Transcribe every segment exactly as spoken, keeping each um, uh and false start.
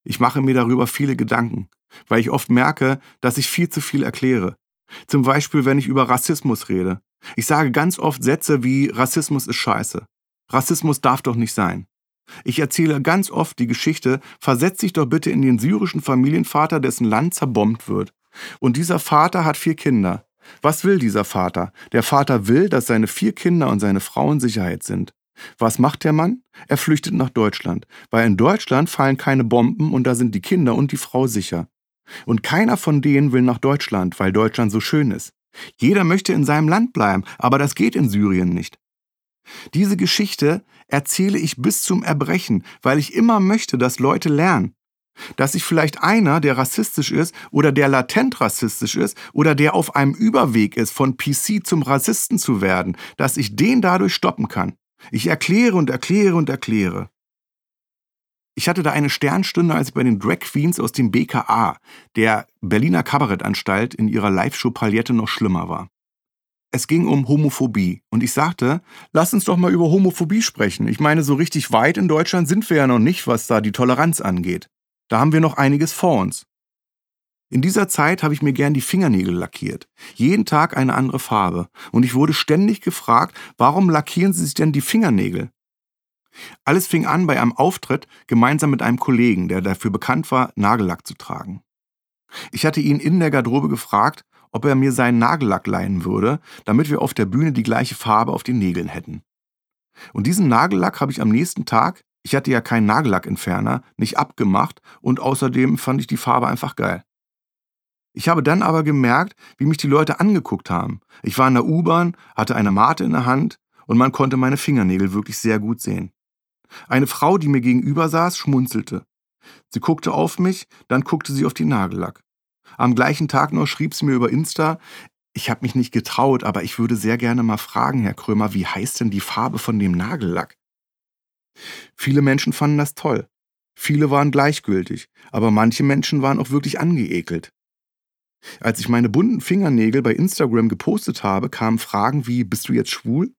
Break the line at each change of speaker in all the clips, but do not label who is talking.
Ich mache mir darüber viele Gedanken, weil ich oft merke, dass ich viel zu viel erkläre. Zum Beispiel, wenn ich über Rassismus rede. Ich sage ganz oft Sätze wie Rassismus ist scheiße. Rassismus darf doch nicht sein. Ich erzähle ganz oft die Geschichte, versetz dich doch bitte in den syrischen Familienvater, dessen Land zerbombt wird. Und dieser Vater hat vier Kinder. Was will dieser Vater? Der Vater will, dass seine vier Kinder und seine Frau in Sicherheit sind. Was macht der Mann? Er flüchtet nach Deutschland, weil in Deutschland fallen keine Bomben und da sind die Kinder und die Frau sicher. Und keiner von denen will nach Deutschland, weil Deutschland so schön ist. Jeder möchte in seinem Land bleiben, aber das geht in Syrien nicht. Diese Geschichte erzähle ich bis zum Erbrechen, weil ich immer möchte, dass Leute lernen. Dass sich vielleicht einer, der rassistisch ist oder der latent rassistisch ist oder der auf einem Überweg ist, von P C zum Rassisten zu werden, dass ich den dadurch stoppen kann. Ich erkläre und erkläre und erkläre. Ich hatte da eine Sternstunde, als ich bei den Drag Queens aus dem B K A, der Berliner Kabarettanstalt, in ihrer Live-Show Palette noch schlimmer war. Es ging um Homophobie und ich sagte, lass uns doch mal über Homophobie sprechen. Ich meine, so richtig weit in Deutschland sind wir ja noch nicht, was da die Toleranz angeht. Da haben wir noch einiges vor uns. In dieser Zeit habe ich mir gern die Fingernägel lackiert. Jeden Tag eine andere Farbe. Und ich wurde ständig gefragt, warum lackieren Sie sich denn die Fingernägel? Alles fing an bei einem Auftritt gemeinsam mit einem Kollegen, der dafür bekannt war, Nagellack zu tragen. Ich hatte ihn in der Garderobe gefragt, ob er mir seinen Nagellack leihen würde, damit wir auf der Bühne die gleiche Farbe auf den Nägeln hätten. Und diesen Nagellack habe ich am nächsten Tag, ich hatte ja keinen Nagellackentferner, nicht abgemacht und außerdem fand ich die Farbe einfach geil. Ich habe dann aber gemerkt, wie mich die Leute angeguckt haben. Ich war in der U-Bahn, hatte eine Mate in der Hand und man konnte meine Fingernägel wirklich sehr gut sehen. Eine Frau, die mir gegenüber saß, schmunzelte. Sie guckte auf mich, dann guckte sie auf die Nagellack. Am gleichen Tag noch schrieb sie mir über Insta, ich habe mich nicht getraut, aber ich würde sehr gerne mal fragen, Herr Krömer, wie heißt denn die Farbe von dem Nagellack? Viele Menschen fanden das toll. Viele waren gleichgültig, aber manche Menschen waren auch wirklich angeekelt. Als ich meine bunten Fingernägel bei Instagram gepostet habe, kamen Fragen wie, bist du jetzt schwul?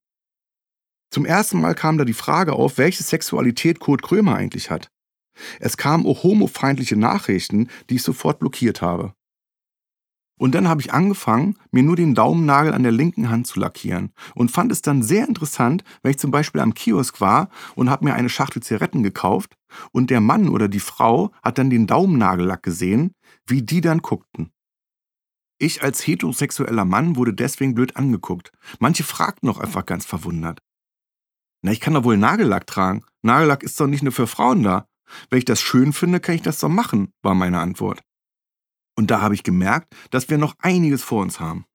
Zum ersten Mal kam da die Frage auf, welche Sexualität Kurt Krömer eigentlich hat. Es kamen auch homofeindliche Nachrichten, die ich sofort blockiert habe. Und dann habe ich angefangen, mir nur den Daumennagel an der linken Hand zu lackieren und fand es dann sehr interessant, wenn ich zum Beispiel am Kiosk war und habe mir eine Schachtel Zigaretten gekauft und der Mann oder die Frau hat dann den Daumennagellack gesehen, wie die dann guckten. Ich als heterosexueller Mann wurde deswegen blöd angeguckt. Manche fragten auch einfach ganz verwundert. Na, ich kann doch wohl Nagellack tragen. Nagellack ist doch nicht nur für Frauen da. Wenn ich das schön finde, kann ich das doch machen, war meine Antwort. Und da habe ich gemerkt, dass wir noch einiges vor uns haben.